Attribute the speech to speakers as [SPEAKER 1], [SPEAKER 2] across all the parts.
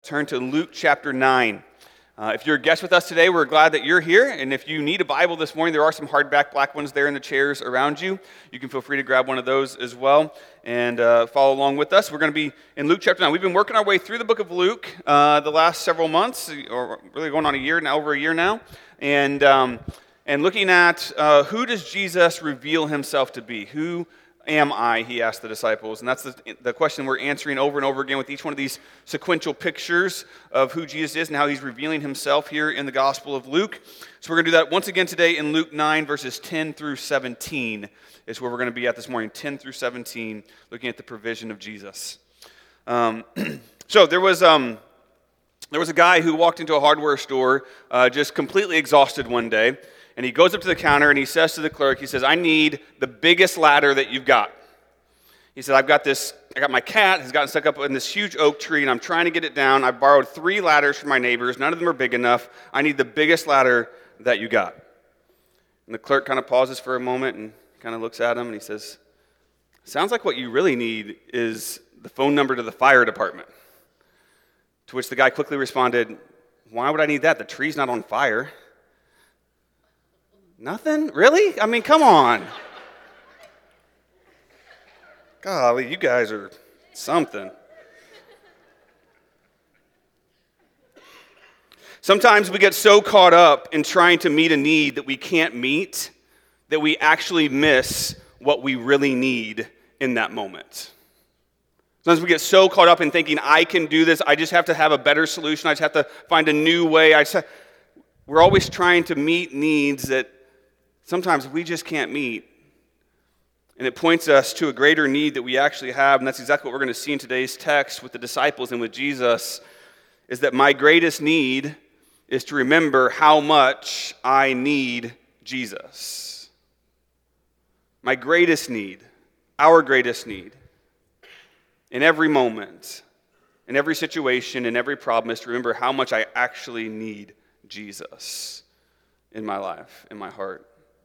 [SPEAKER 1] Turn to Luke chapter 9. If you're a guest with us today, we're glad that you're here. And if you need a Bible this morning, there are some hardback black ones there in the chairs around you. You can feel free to grab one of those as well and follow along with us. We're going to be in Luke chapter 9. We've been working our way through the book of Luke the last several months, or really going on over a year now. And looking at who does Jesus reveal himself to be? Who am I, he asked the disciples. And that's the question we're answering over and over again with each one of these sequential pictures of who Jesus is and how he's revealing himself here in the Gospel of Luke. So we're going to do that once again today in Luke 9, verses 10 through 17 is where we're going to be at this morning, 10 through 17, looking at the provision of Jesus. So there was a guy who walked into a hardware store just completely exhausted one day. And he goes up to the counter and he says to the clerk, he says, I need the biggest ladder that you've got. He said, I got my cat has gotten stuck up in this huge oak tree and I'm trying to get it down. I borrowed 3 ladders from my neighbors. None of them are big enough. I need the biggest ladder that you got. And the clerk kind of pauses for a moment and kind of looks at him and he says, sounds like what you really need is the phone number to the fire department. To which the guy quickly responded, why would I need that? The tree's not on fire. Nothing? Really? I mean, come on. Golly, you guys are something. Sometimes we get so caught up in trying to meet a need that we can't meet that we actually miss what we really need in that moment. Sometimes we get so caught up in thinking, I can do this, I just have to have a better solution, I just have to find a new way. We're always trying to meet needs that sometimes we just can't meet. And it points us to a greater need that we actually have, and that's exactly what we're going to see in today's text with the disciples and with Jesus, is that my greatest need is to remember how much I need Jesus. My greatest need, our greatest need, in every moment, in every situation, in every problem, is to remember how much I actually need Jesus in my life, in my heart.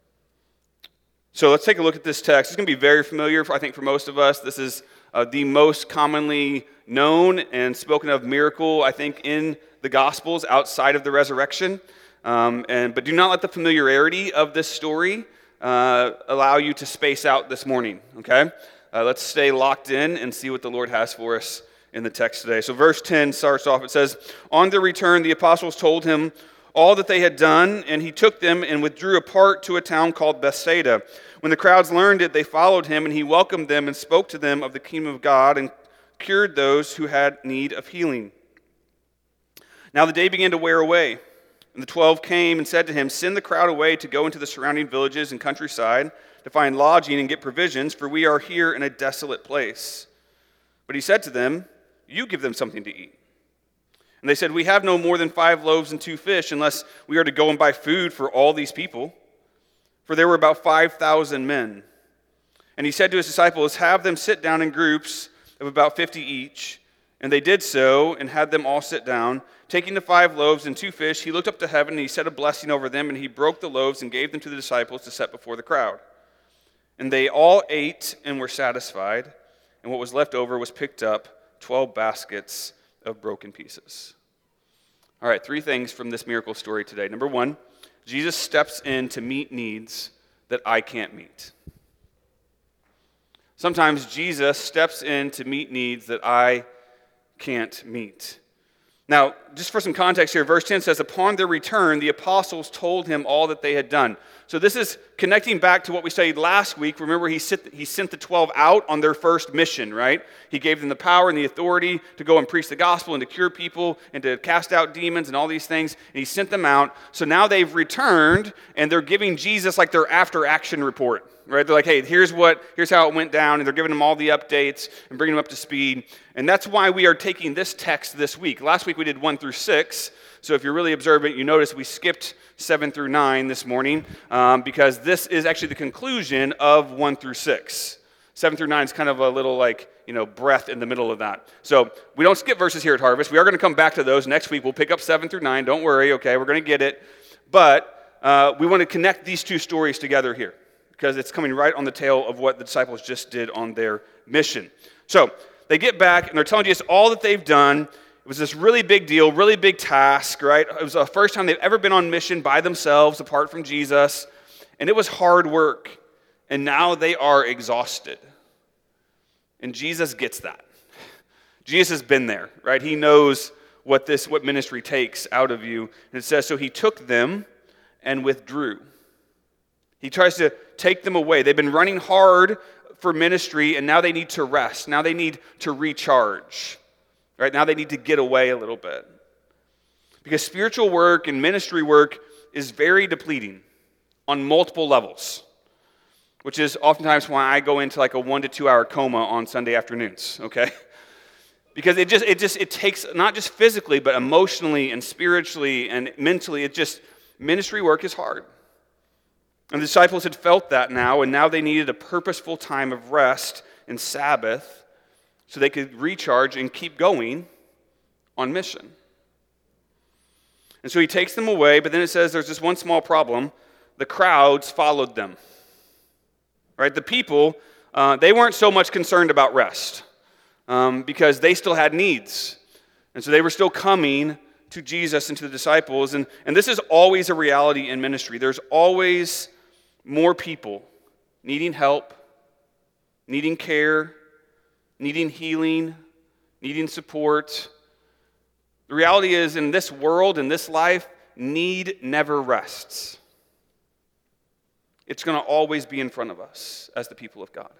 [SPEAKER 1] So let's take a look at this text. It's going to be very familiar, I think, for most of us. This is the most commonly known and spoken of miracle, I think, in the Gospels outside of the resurrection. But do not let the familiarity of this story allow you to space out this morning, okay? Let's stay locked in and see what the Lord has for us in the text today. So verse 10 starts off, it says, on their return, the apostles told him all that they had done, and he took them and withdrew apart to a town called Bethsaida. When the crowds learned it, they followed him, and he welcomed them and spoke to them of the kingdom of God and cured those who had need of healing. Now the day began to wear away, and the 12 came and said to him, send the crowd away to go into the surrounding villages and countryside to find lodging and get provisions, for we are here in a desolate place. But he said to them, you give them something to eat. And they said, we have no more than 5 loaves and 2 fish, unless we are to go and buy food for all these people. For there were about 5,000 men. And he said to his disciples, have them sit down in groups of about 50 each. And they did so, and had them all sit down. Taking the 5 loaves and 2 fish, he looked up to heaven, and he said a blessing over them, and he broke the loaves and gave them to the disciples to set before the crowd. And they all ate and were satisfied, and what was left over was picked up, 12 baskets of broken pieces. All right, 3 things from this miracle story today. Number 1, Jesus steps in to meet needs that I can't meet. Sometimes Jesus steps in to meet needs that I can't meet. Now, just for some context here, verse 10 says, upon their return, the apostles told him all that they had done. So this is connecting back to what we studied last week. Remember, he sent the 12 out on their first mission, right? He gave them the power and the authority to go and preach the gospel and to cure people and to cast out demons and all these things. And he sent them out. So now they've returned, and they're giving Jesus like their after-action report, right? They're like, hey, here's how it went down, and they're giving them all the updates and bringing them up to speed. And that's why we are taking this text this week. Last week we did 1 through 6. So if you're really observant, you notice we skipped 7 through 9 this morning because this is actually the conclusion of 1 through 6. 7 through 9 is kind of a little breath in the middle of that. So we don't skip verses here at Harvest. We are going to come back to those. Next week we'll pick up 7 through 9. Don't worry, okay? We're going to get it. But we want to connect these 2 stories together here because it's coming right on the tail of what the disciples just did on their mission. So they get back and they're telling Jesus all that they've done. It was this really big deal, really big task, right? It was the first time they've ever been on mission by themselves, apart from Jesus. And it was hard work. And now they are exhausted. And Jesus gets that. Jesus has been there, right? He knows what ministry takes out of you. And it says, so he took them and withdrew. He tries to take them away. They've been running hard for ministry, and now they need to rest. Now they need to recharge. Right? Now they need to get away a little bit. Because spiritual work and ministry work is very depleting on multiple levels, which is oftentimes why I go into like a 1 to 2 hour coma on Sunday afternoons, okay? Because it takes, not just physically, but emotionally and spiritually and mentally, ministry work is hard. And the disciples had felt that now, and now they needed a purposeful time of rest and Sabbath so they could recharge and keep going on mission. And so he takes them away, but then it says there's this one small problem. The crowds followed them. Right? The people, they weren't so much concerned about rest because they still had needs. And so they were still coming to Jesus and to the disciples. And this is always a reality in ministry. There's always more people needing help, needing care, needing healing, needing support. The reality is, in this world, in this life, need never rests. It's going to always be in front of us as the people of God.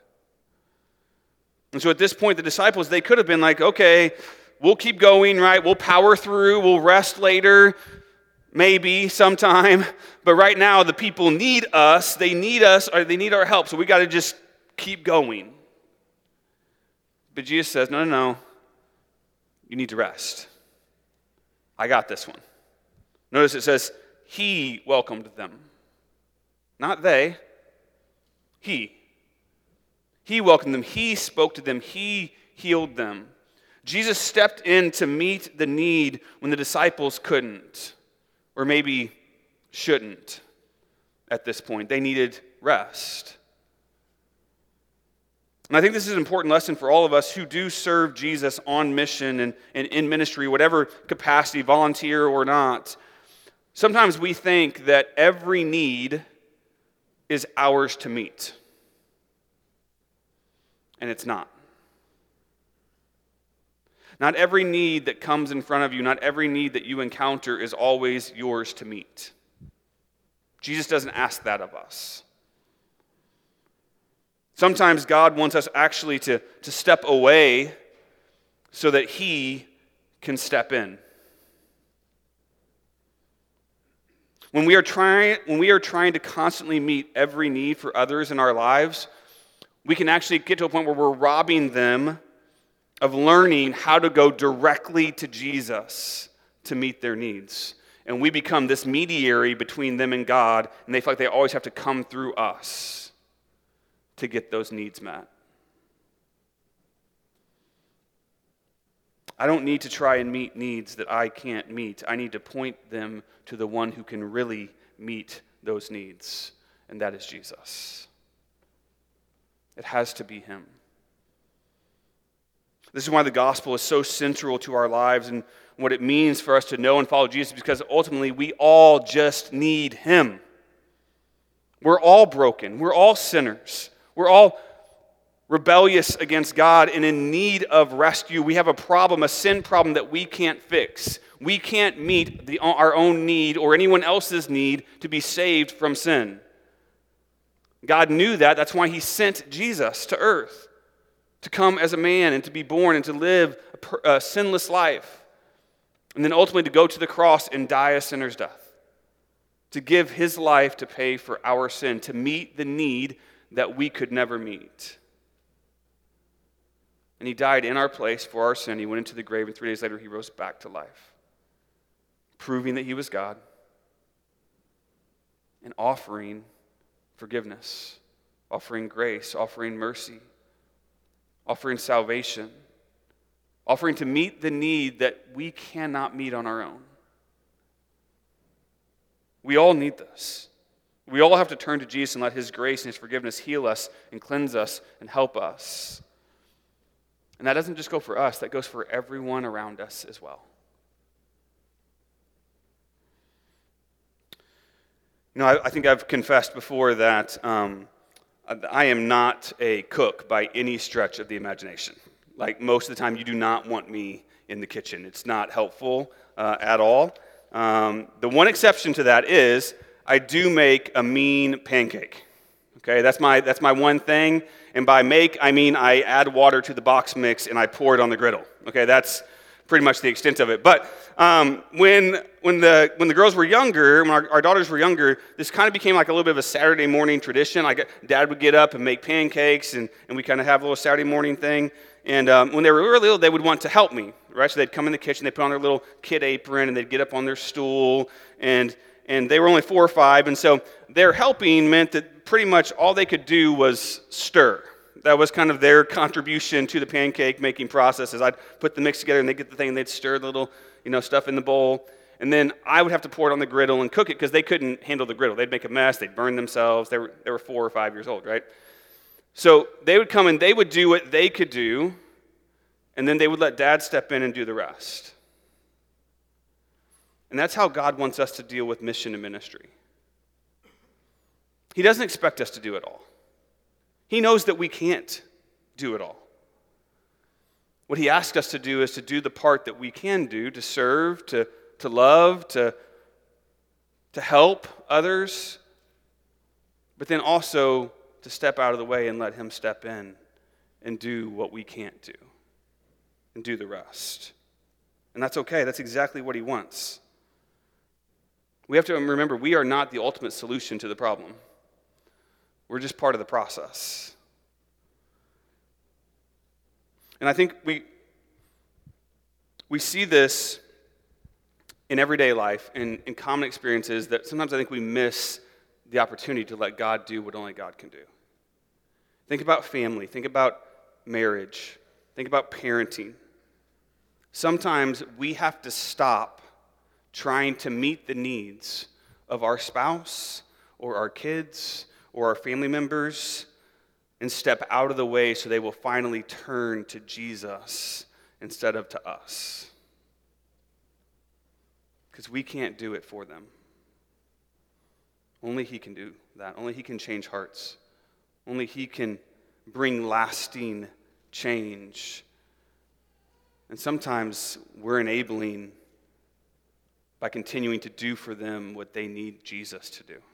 [SPEAKER 1] And so at this point, the disciples, they could have been like, okay, we'll keep going, right? We'll power through, we'll rest later, maybe sometime. But right now, the people need us, or they need our help, so we got to just keep going. But Jesus says, no, you need to rest. I got this one. Notice it says, he welcomed them. Not they. He. He welcomed them. He spoke to them. He healed them. Jesus stepped in to meet the need when the disciples couldn't, or maybe shouldn't at this point. They needed rest. And I think this is an important lesson for all of us who do serve Jesus on mission and in ministry, whatever capacity, volunteer or not. Sometimes we think that every need is ours to meet. And it's not. Not every need that comes in front of you, not every need that you encounter is always yours to meet. Jesus doesn't ask that of us. Sometimes God wants us actually to step away so that he can step in. When we are trying to constantly meet every need for others in our lives, we can actually get to a point where we're robbing them of learning how to go directly to Jesus to meet their needs. And we become this mediator between them and God, and they feel like they always have to come through us to get those needs met. I don't need to try and meet needs that I can't meet. I need to point them to the one who can really meet those needs, and that is Jesus. It has to be him. This is why the gospel is so central to our lives and what it means for us to know and follow Jesus, because ultimately we all just need him. We're all broken. We're all sinners. We're all rebellious against God and in need of rescue. We have a problem, a sin problem that we can't fix. We can't meet our own need or anyone else's need to be saved from sin. God knew that. That's why he sent Jesus to earth to come as a man and to be born and to live a sinless life. And then ultimately to go to the cross and die a sinner's death. To give his life to pay for our sin, to meet the need that we could never meet. And he died in our place for our sin. He went into the grave, and 3 days later he rose back to life, proving that he was God and offering forgiveness, offering grace, offering mercy, offering salvation, offering to meet the need that we cannot meet on our own. We all need this. We all have to turn to Jesus and let his grace and his forgiveness heal us and cleanse us and help us. And that doesn't just go for us, that goes for everyone around us as well. You know, I think I've confessed before that I am not a cook by any stretch of the imagination. Like, most of the time, you do not want me in the kitchen. It's not helpful at all. The one exception to that is I do make a mean pancake. Okay, that's my one thing. And by make, I mean I add water to the box mix and I pour it on the griddle. Okay, that's pretty much the extent of it. But when the girls were younger, when our daughters were younger, this kind of became like a little bit of a Saturday morning tradition. Like, Dad would get up and make pancakes, and we kind of have a little Saturday morning thing. And when they were really little, they would want to help me, right? So they'd come in the kitchen, they'd put on their little kid apron, and they'd get up on their stool, and they were only 4 or 5, and so their helping meant that pretty much all they could do was stir. That was kind of their contribution to the pancake making process. Is I'd put the mix together, and they'd get the thing, and they'd stir the little, stuff in the bowl, and then I would have to pour it on the griddle and cook it because they couldn't handle the griddle. They'd make a mess. They'd burn themselves. They were 4 or 5 years old, right? So they would come and they would do what they could do, and then they would let Dad step in and do the rest. And that's how God wants us to deal with mission and ministry. He doesn't expect us to do it all. He knows that we can't do it all. What he asks us to do is to do the part that we can do, to serve, to love, to help others, but then also to step out of the way and let him step in and do what we can't do and do the rest. And that's okay. That's exactly what he wants. We have to remember, we are not the ultimate solution to the problem. We're just part of the process. And I think we see this in everyday life, in common experiences, that sometimes I think we miss the opportunity to let God do what only God can do. Think about family. Think about marriage. Think about parenting. Sometimes we have to stop trying to meet the needs of our spouse or our kids or our family members and step out of the way so they will finally turn to Jesus instead of to us. Because we can't do it for them. Only he can do that. Only he can change hearts. Only he can bring lasting change. And sometimes we're enabling by continuing to do for them what they need Jesus to do.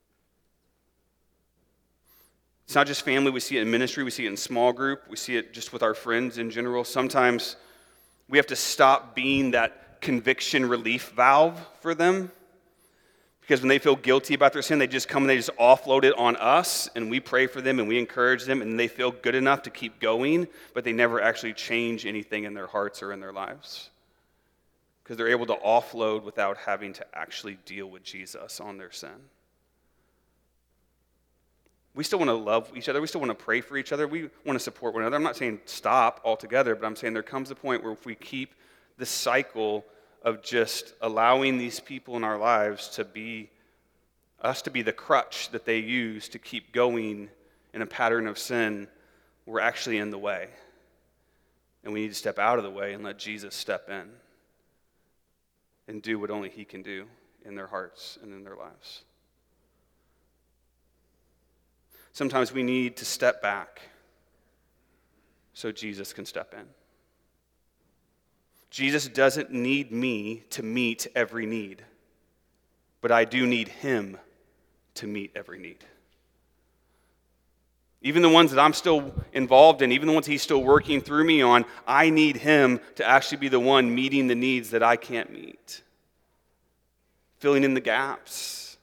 [SPEAKER 1] It's not just family. We see it in ministry. We see it in small group. We see it just with our friends in general. Sometimes we have to stop being that conviction relief valve for them, because when they feel guilty about their sin, they just come and they just offload it on us, and we pray for them and we encourage them, and they feel good enough to keep going, but they never actually change anything in their hearts or in their lives because they're able to offload without having to actually deal with Jesus on their sin. We still want to love each other. We still want to pray for each other. We want to support one another. I'm not saying stop altogether, but I'm saying there comes a point where if we keep the cycle of just allowing these people in our lives to be the crutch that they use to keep going in a pattern of sin, we're actually in the way. And we need to step out of the way and let Jesus step in and do what only he can do in their hearts and in their lives. Sometimes we need to step back so Jesus can step in. Jesus doesn't need me to meet every need, but I do need him to meet every need. Even the ones that I'm still involved in, even the ones he's still working through me on, I need him to actually be the one meeting the needs that I can't meet, filling in the gaps.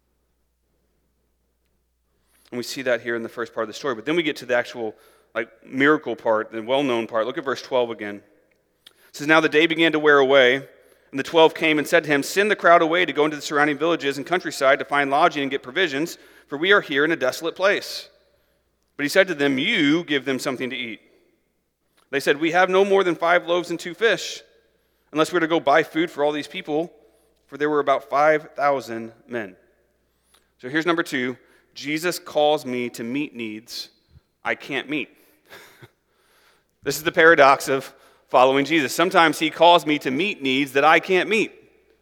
[SPEAKER 1] And we see that here in the first part of the story. But then we get to the actual miracle part, the well-known part. Look at verse 12 again. It says, "Now the day began to wear away, and the 12 came and said to him, 'Send the crowd away to go into the surrounding villages and countryside to find lodging and get provisions, for we are here in a desolate place.' But he said to them, 'You give them something to eat.' They said, 'We have no more than 5 loaves and 2 fish, unless we're to go buy food for all these people,' for there were about 5,000 men." So here's number 2. Jesus calls me to meet needs I can't meet. This is the paradox of following Jesus. Sometimes he calls me to meet needs that I can't meet.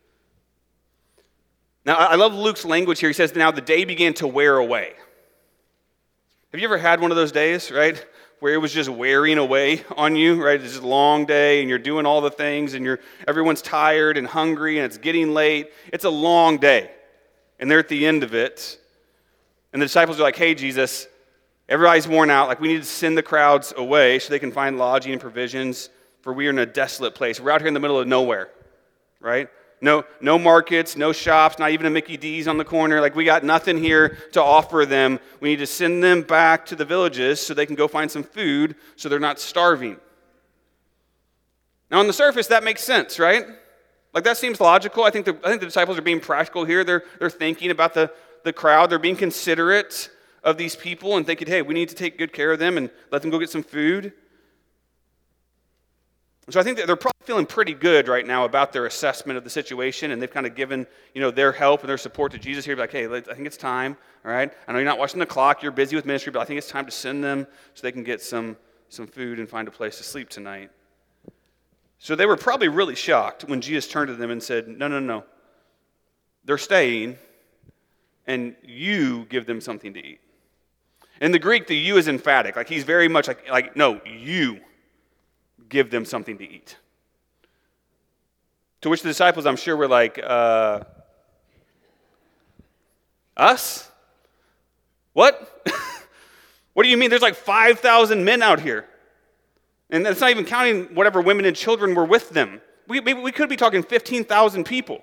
[SPEAKER 1] Now, I love Luke's language here. He says, now the day began to wear away. Have you ever had one of those days, right, where it was just wearing away on you, right? It's just a long day, and you're doing all the things, and everyone's tired and hungry, and it's getting late. It's a long day, and they're at the end of it. And the disciples are like, hey, Jesus, everybody's worn out. Like, we need to send the crowds away so they can find lodging and provisions, for we are in a desolate place. We're out here in the middle of nowhere, right? No markets, no shops, not even a Mickey D's on the corner. Like, we got nothing here to offer them. We need to send them back to the villages so they can go find some food so they're not starving. Now, on the surface, that makes sense, right? Like, that seems logical. I think the disciples are being practical here. They're thinking about the crowd. They're being considerate of these people and thinking, hey, we need to take good care of them and let them go get some food. So I think that they're probably feeling pretty good right now about their assessment of the situation, and they've kind of given, their help and their support to Jesus here. Like, hey, I think it's time, all right? I know you're not watching the clock, you're busy with ministry, but I think it's time to send them so they can get some food and find a place to sleep tonight. So they were probably really shocked when Jesus turned to them and said, no. They're staying, and you give them something to eat. In the Greek, the you is emphatic. Like, he's very much like no, you give them something to eat. To which the disciples, I'm sure, were like, us? What? What do you mean? There's like 5,000 men out here. And that's not even counting whatever women and children were with them. We could be talking 15,000 people.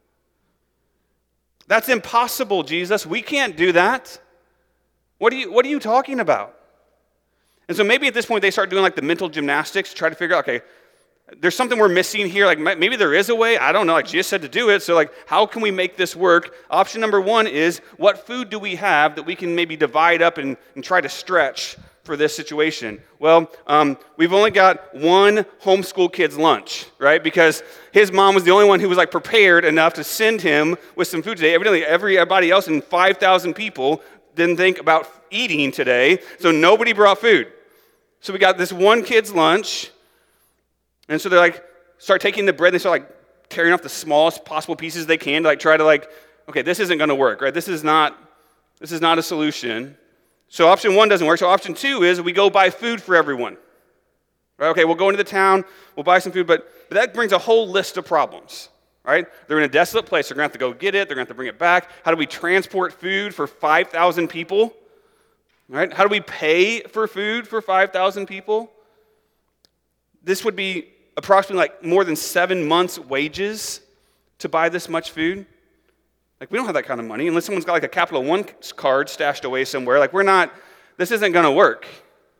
[SPEAKER 1] That's impossible, Jesus. We can't do that. What are you talking about? And so maybe at this point they start doing like the mental gymnastics to try to figure out, okay, there's something we're missing here. Like, maybe there is a way. I don't know. Like, Jesus said to do it. So, like, how can we make this work? Option number one is, what food do we have that we can maybe divide up and try to stretch for this situation? Well, we've only got one homeschool kid's lunch, right? Because his mom was the only one who was, like, prepared enough to send him with some food today. Evidently, everybody else in 5,000 people didn't think about eating today, so nobody brought food. So we got this one kid's lunch. And so they're like, start taking the bread, and they start like tearing off the smallest possible pieces they can to like try to like, okay, this isn't going to work, right? This is not a solution. So option one doesn't work. So option two is we go buy food for everyone. Right? Okay, we'll go into the town, we'll buy some food, but that brings a whole list of problems, right? They're in a desolate place. They're going to have to go get it. They're going to have to bring it back. How do we transport food for 5,000 people? Right? How do we pay for food for 5,000 people? This would be approximately like more than 7 months' wages to buy this much food. Like, we don't have that kind of money unless someone's got like a Capital One card stashed away somewhere. Like, this isn't going to work.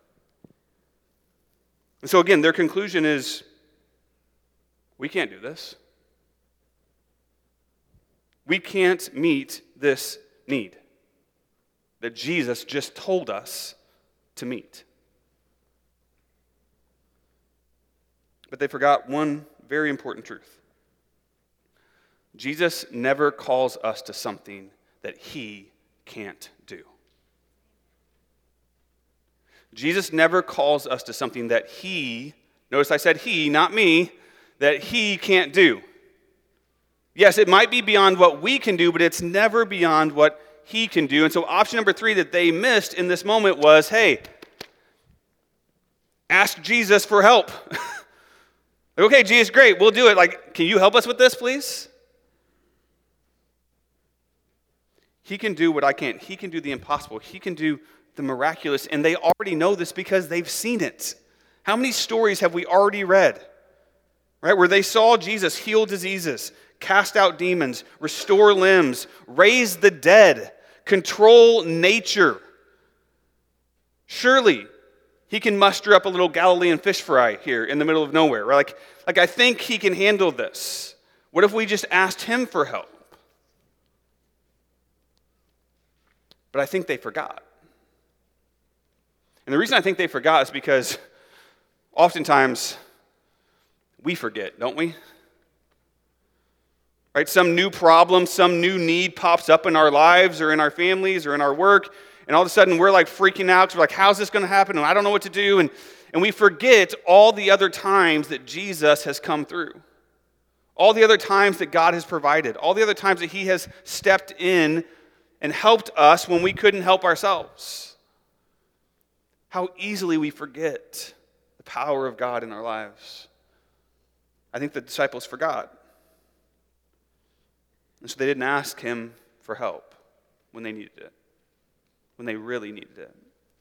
[SPEAKER 1] And so again, their conclusion is, we can't do this. We can't meet this need that Jesus just told us to meet. But they forgot one very important truth. Jesus never calls us to something that he can't do. Jesus never calls us to something that he, notice I said he, not me, that he can't do. Yes, it might be beyond what we can do, but it's never beyond what he can do. And so option number 3 that they missed in this moment was, hey, ask Jesus for help. Okay, Jesus, great, we'll do it. Like, can you help us with this, please? He can do what I can't. He can do the impossible. He can do the miraculous, and they already know this because they've seen it. How many stories have we already read, right, where they saw Jesus heal diseases, cast out demons, restore limbs, raise the dead, control nature? Surely he can muster up a little Galilean fish fry here in the middle of nowhere, right? Like I think he can handle this. What if we just asked him for help? But I think they forgot. And the reason I think they forgot is because oftentimes we forget, don't we? Right? Some new problem, some new need pops up in our lives or in our families or in our work, and all of a sudden we're like freaking out because we're like, how's this going to happen? And I don't know what to do. And And we forget all the other times that Jesus has come through. All the other times that God has provided. All the other times that he has stepped in and helped us when we couldn't help ourselves. How easily we forget the power of God in our lives. I think the disciples forgot. And so they didn't ask him for help when they needed it. When they really needed it.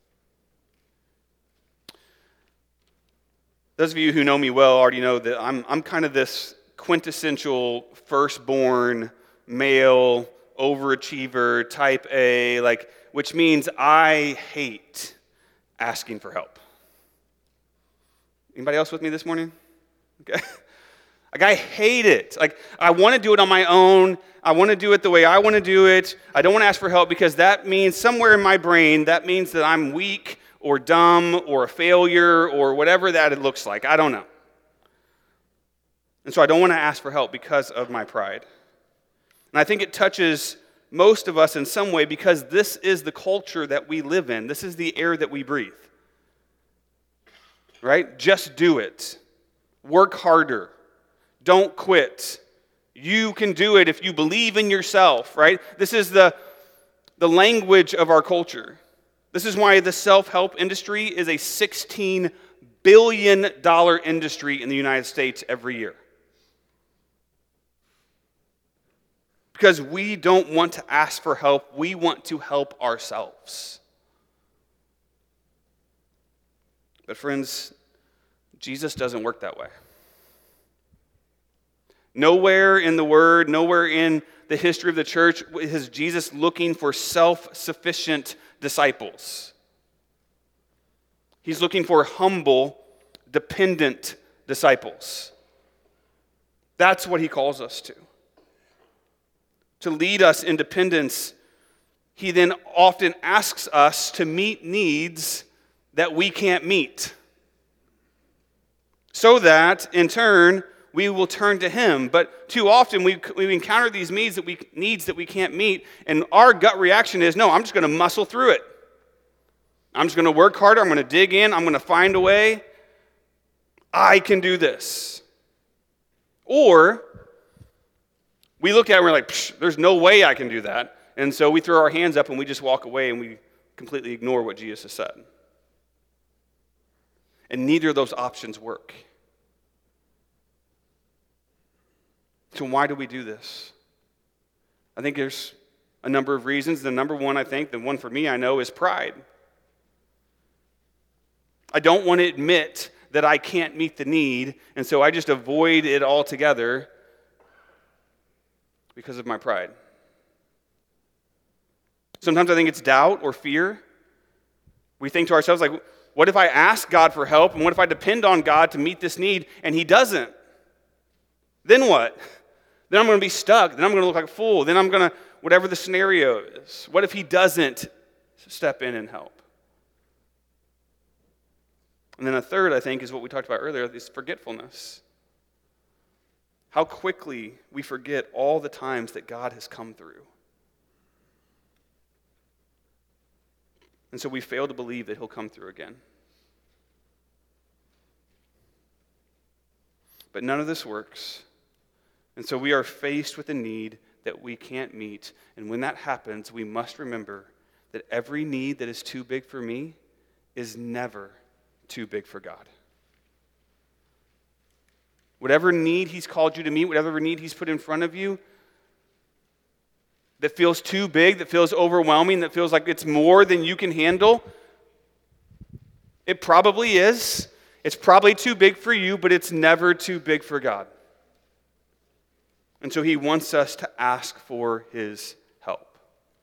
[SPEAKER 1] Those of you who know me well already know that I'm kind of this quintessential firstborn male overachiever type A, which means I hate asking for help. Anybody else with me this morning? Okay. I hate it. I want to do it on my own. I want to do it the way I want to do it. I don't want to ask for help because that means somewhere in my brain, that means that I'm weak or dumb or a failure or whatever that it looks like. I don't know. And so I don't want to ask for help because of my pride. And I think it touches most of us in some way because this is the culture that we live in. This is the air that we breathe. Right? Just do it. Work harder. Don't quit. You can do it if you believe in yourself, right? This is the language of our culture. This is why the self-help industry is a $16 billion industry in the United States every year. Because we don't want to ask for help. We want to help ourselves. But friends, Jesus doesn't work that way. Nowhere in the Word, nowhere in the history of the church is Jesus looking for self-sufficient disciples. He's looking for humble, dependent disciples. That's what he calls us to. To lead us in dependence, he then often asks us to meet needs that we can't meet. So that, in turn, we will turn to him. But too often we encounter these needs that we can't meet, and our gut reaction is, no, I'm just going to muscle through it. I'm just going to work harder. I'm going to dig in. I'm going to find a way. I can do this. Or we look at it and we're like, there's no way I can do that. And so we throw our hands up and we just walk away and we completely ignore what Jesus has said. And neither of those options work. So why do we do this? I think there's a number of reasons. The number one, I think, the one for me I know is pride. I don't want to admit that I can't meet the need, and so I just avoid it altogether because of my pride. Sometimes I think it's doubt or fear. We think to ourselves, what if I ask God for help, and what if I depend on God to meet this need, and he doesn't? Then what? Then I'm going to be stuck. Then I'm going to look like a fool. Then I'm going to, whatever the scenario is. What if he doesn't step in and help? And then a third, I think, is what we talked about earlier, is forgetfulness. How quickly we forget all the times that God has come through. And so we fail to believe that he'll come through again. But none of this works. And so we are faced with a need that we can't meet. And when that happens, we must remember that every need that is too big for me is never too big for God. Whatever need he's called you to meet, whatever need he's put in front of you, that feels too big, that feels overwhelming, that feels like it's more than you can handle, it probably is. It's probably too big for you, but it's never too big for God. And so he wants us to ask for his help.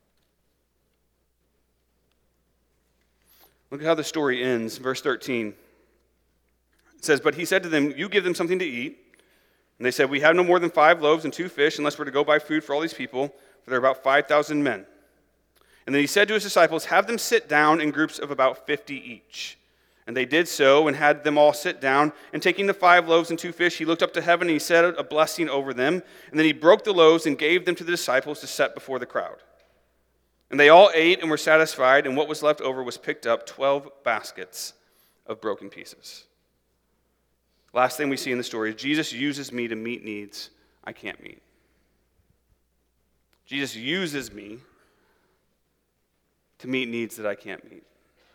[SPEAKER 1] Look at how the story ends. Verse 13. It says, "But he said to them, 'You give them something to eat.' And they said, 'We have no more than 5 loaves and 2 fish, unless we're to go buy food for all these people, for there are about 5,000 men.' And then he said to his disciples, 'Have them sit down in groups of about 50 each.' And they did so and had them all sit down. And taking the 5 loaves and 2 fish, he looked up to heaven and he said a blessing over them. And then he broke the loaves and gave them to the disciples to set before the crowd. And they all ate and were satisfied, and what was left over was picked up 12 baskets of broken pieces. Last thing we see in the story is Jesus uses me to meet needs I can't meet. Jesus uses me to meet needs that I can't meet.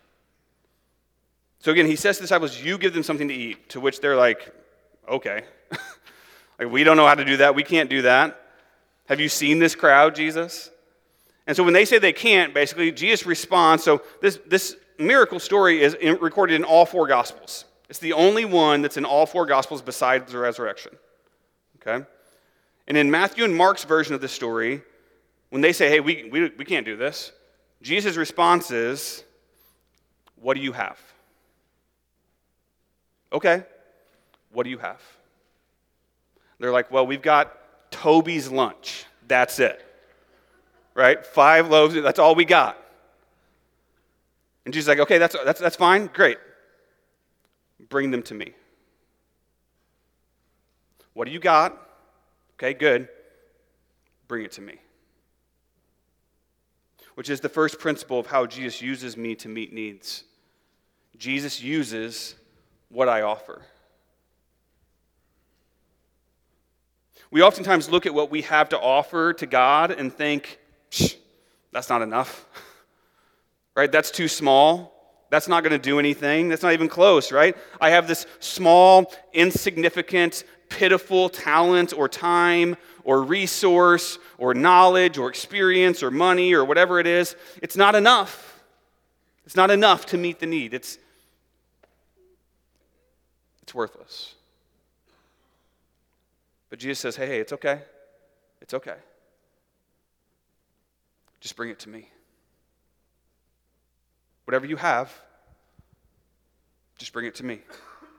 [SPEAKER 1] So again, he says to the disciples, you give them something to eat, to which they're like, okay. Like, we don't know how to do that. We can't do that. Have you seen this crowd, Jesus? And so when they say they can't, basically, Jesus responds. So this miracle story is recorded in all four Gospels. It's the only one that's in all four Gospels besides the resurrection. Okay? And in Matthew and Mark's version of the story, when they say, hey, we can't do this, Jesus' response is, what do you have? Okay, what do you have? They're like, well, we've got Toby's lunch. That's it. Right? 5 loaves, that's all we got. And Jesus is like, okay, that's fine, great. Bring them to me. What do you got? Okay, good. Bring it to me. Which is the first principle of how Jesus uses me to meet needs. Jesus uses what I offer. We oftentimes look at what we have to offer to God and think, that's not enough. Right? That's too small. That's not going to do anything. That's not even close, right? I have this small, insignificant, pitiful talent or time or resource or knowledge or experience or money or whatever it is. It's not enough. It's not enough to meet the need. It's worthless. But Jesus says, hey, it's okay. It's okay. Just bring it to me. Whatever you have, just bring it to me.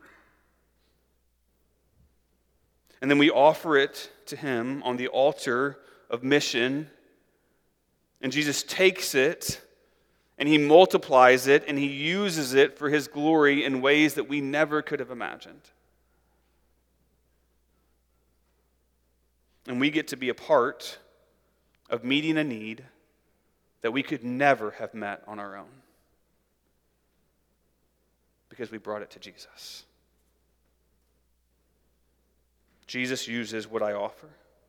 [SPEAKER 1] And then we offer it to him on the altar of mission. And Jesus takes it and he multiplies it and he uses it for his glory in ways that we never could have imagined. And we get to be a part of meeting a need that we could never have met on our own. Because we brought it to Jesus. Jesus uses what I offer.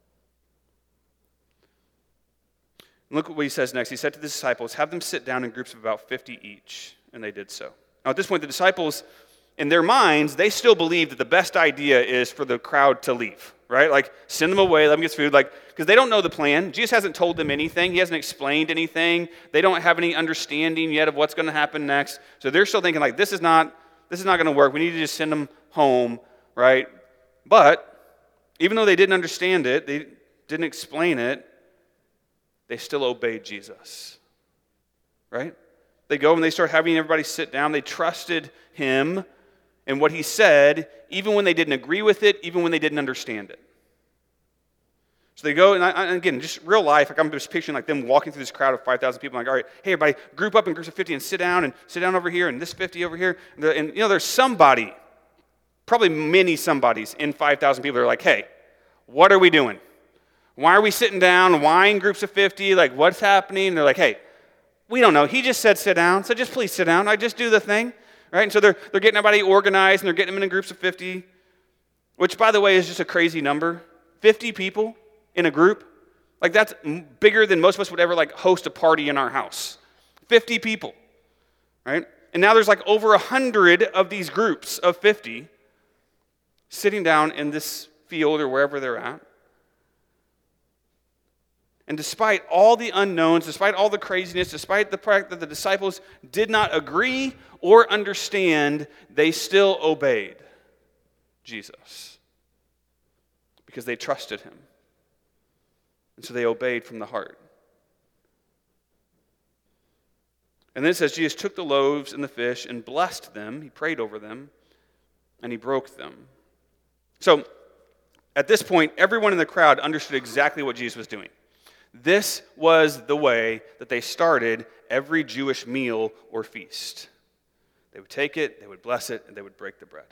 [SPEAKER 1] Look at what he says next. He said to the disciples, have them sit down in groups of about 50 each. And they did so. Now at this point, the disciples, in their minds, they still believe that the best idea is for the crowd to leave. Right? Like, send them away, let them get food. Like, because they don't know the plan. Jesus hasn't told them anything. He hasn't explained anything. They don't have any understanding yet of what's going to happen next. So they're still thinking, like, this is not going to work. We need to just send them home, right? But even though they didn't understand it, they didn't explain it, they still obeyed Jesus, right? They go and they start having everybody sit down. They trusted him and what he said, even when they didn't agree with it, even when they didn't understand it. So they go, and again, just real life, like I'm just picturing like them walking through this crowd of 5,000 people, like, all right, hey, everybody, group up in groups of 50 and sit down over here, and this 50 over here. And you know, there's somebody, probably many somebodies in 5,000 people that are like, hey, what are we doing? Why are we sitting down? Why in groups of 50? Like, what's happening? And they're like, hey, we don't know. He just said sit down, so just please sit down. I just do the thing. Right? And so they're getting everybody organized, and they're getting them in groups of 50, which, by the way, is just a crazy number. 50 people in a group. Like, that's bigger than most of us would ever, like, host a party in our house. 50 people. Right? And now there's, like, over 100 of these groups of 50 sitting down in this field or wherever they're at. And despite all the unknowns, despite all the craziness, despite the fact that the disciples did not agree or understand, they still obeyed Jesus because they trusted him. And so they obeyed from the heart. And then it says Jesus took the loaves and the fish and blessed them. He prayed over them and he broke them. So at this point, everyone in the crowd understood exactly what Jesus was doing. This was the way that they started every Jewish meal or feast. They would take it, they would bless it, and they would break the bread.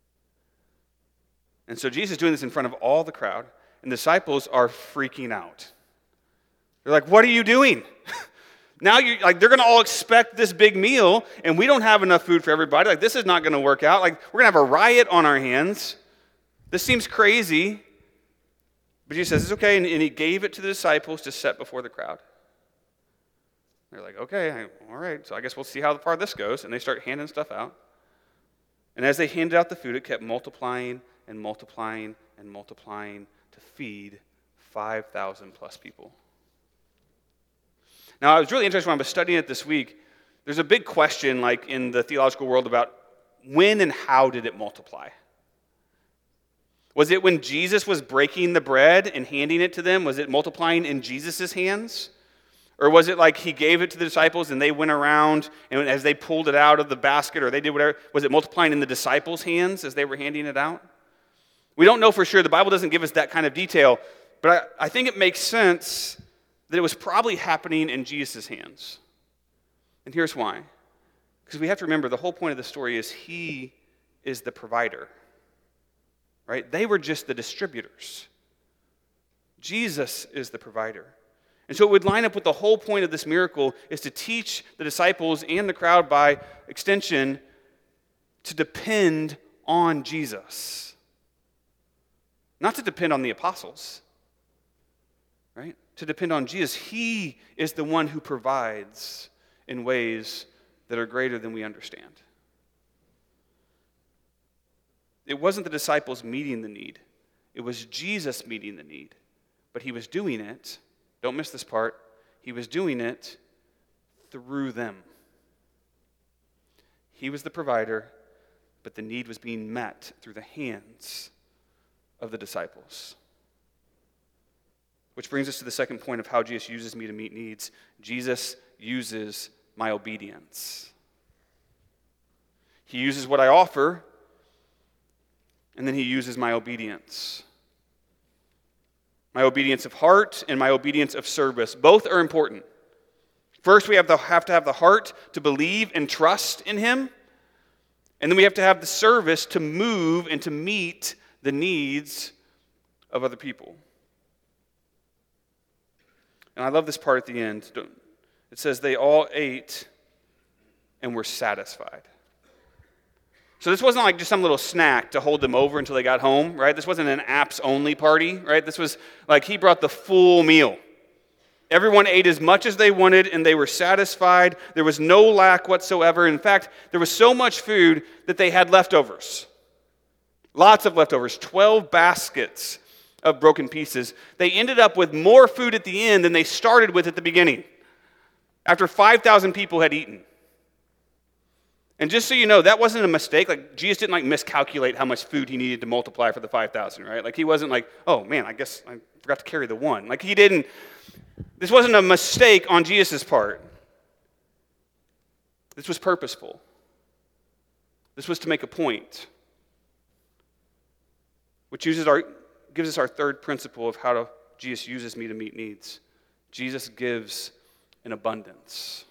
[SPEAKER 1] And so Jesus is doing this in front of all the crowd, and the disciples are freaking out. They're like, what are you doing? Now they're going to all expect this big meal, and we don't have enough food for everybody. Like, this is not going to work out. Like, we're going to have a riot on our hands. This seems crazy. But Jesus says, it's okay, and he gave it to the disciples to set before the crowd. They're like, okay, all right, so I guess we'll see how far this goes. And they start handing stuff out. And as they handed out the food, it kept multiplying and multiplying and multiplying to feed 5,000 plus people. Now, I was really interested when I was studying it this week. There's a big question, like in the theological world, about when and how did it multiply? Was it when Jesus was breaking the bread and handing it to them? Was it multiplying in Jesus' hands? Or was it like he gave it to the disciples and they went around and as they pulled it out of the basket or they did whatever, was it multiplying in the disciples' hands as they were handing it out? We don't know for sure. The Bible doesn't give us that kind of detail. But I think it makes sense that it was probably happening in Jesus' hands. And here's why. Because we have to remember the whole point of the story is he is the provider. Right? They were just the distributors. Jesus is the provider. And so it would line up with the whole point of this miracle is to teach the disciples and the crowd by extension to depend on Jesus. Not to depend on the apostles. Right? To depend on Jesus. He is the one who provides in ways that are greater than we understand. It wasn't the disciples meeting the need. It was Jesus meeting the need. But he was doing it, don't miss this part, he was doing it through them. He was the provider, but the need was being met through the hands of the disciples. Which brings us to the second point of how Jesus uses me to meet needs. Jesus uses my obedience. He uses what I offer, and then he uses my obedience. My obedience of heart and my obedience of service. Both are important. First, we have to have the heart to believe and trust in him. And then we have to have the service to move and to meet the needs of other people. And I love this part at the end. It says, they all ate and were satisfied. So this wasn't like just some little snack to hold them over until they got home, right? This wasn't an apps-only party, right? This was like he brought the full meal. Everyone ate as much as they wanted, and they were satisfied. There was no lack whatsoever. In fact, there was so much food that they had leftovers. Lots of leftovers, 12 baskets of broken pieces. They ended up with more food at the end than they started with at the beginning, after 5,000 people had eaten. And just so you know, that wasn't a mistake. Like, Jesus didn't like miscalculate how much food he needed to multiply for the 5,000, right? Like, he wasn't like, oh man, I guess I forgot to carry the one. Like, he didn't, this wasn't a mistake on Jesus' part. This was purposeful. This was to make a point. Which gives us our third principle of how Jesus uses me to meet needs. Jesus gives in abundance.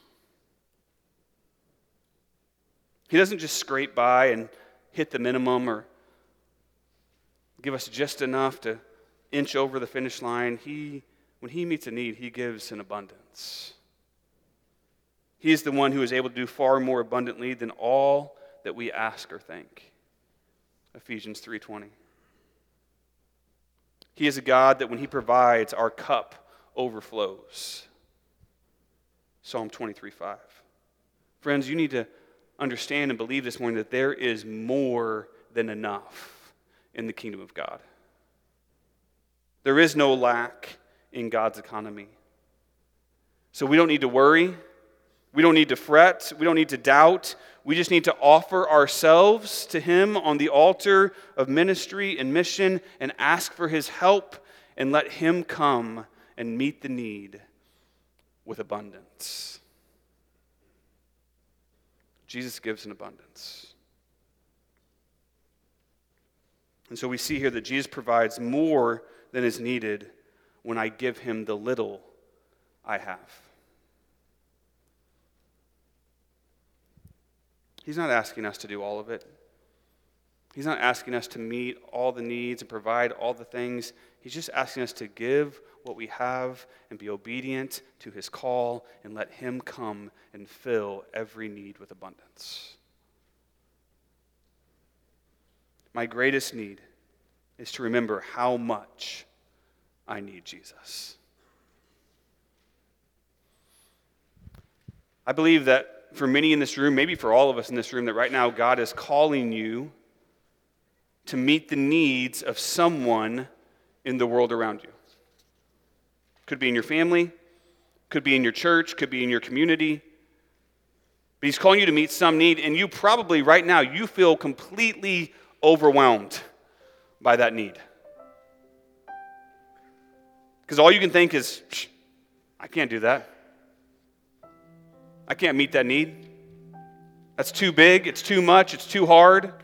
[SPEAKER 1] He doesn't just scrape by and hit the minimum or give us just enough to inch over the finish line. When he meets a need, he gives in abundance. He is the one who is able to do far more abundantly than all that we ask or think. Ephesians 3:20. He is a God that when he provides, our cup overflows. Psalm 23:5. Friends, you need to understand and believe this morning that there is more than enough in the kingdom of God. There is no lack in God's economy. So we don't need to worry. We don't need to fret. We don't need to doubt. We just need to offer ourselves to him on the altar of ministry and mission and ask for his help and let him come and meet the need with abundance. Jesus gives in abundance. And so we see here that Jesus provides more than is needed when I give him the little I have. He's not asking us to do all of it. He's not asking us to meet all the needs and provide all the things. He's just asking us to give what we have and be obedient to his call and let him come and fill every need with abundance. My greatest need is to remember how much I need Jesus. I believe that for many in this room, maybe for all of us in this room, that right now God is calling you to meet the needs of someone in the world around you. Could be in your family, could be in your church, could be in your community. But he's calling you to meet some need, and you probably right now, you feel completely overwhelmed by that need. Because all you can think is, I can't do that. I can't meet that need. That's too big, it's too much, it's too hard.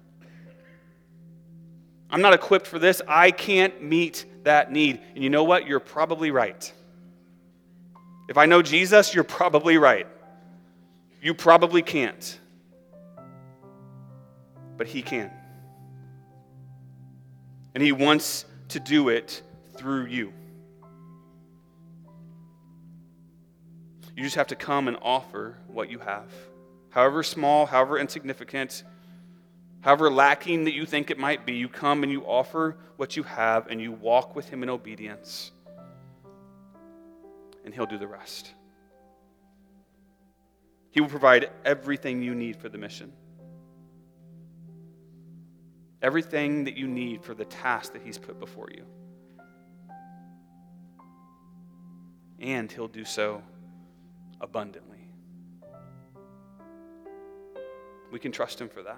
[SPEAKER 1] I'm not equipped for this. I can't meet that need. And you know what? You're probably right. If I know Jesus, you're probably right. You probably can't. But he can. And he wants to do it through you. You just have to come and offer what you have. However small, however insignificant, however lacking that you think it might be, you come and you offer what you have and you walk with him in obedience. And he'll do the rest. He will provide everything you need for the mission. Everything that you need for the task that he's put before you. And he'll do so abundantly. We can trust him for that.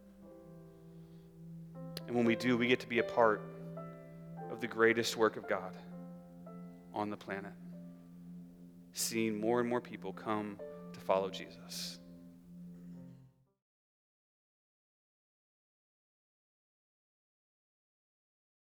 [SPEAKER 1] And when we do, we get to be a part of the greatest work of God on the planet. Seeing more and more people come to follow Jesus.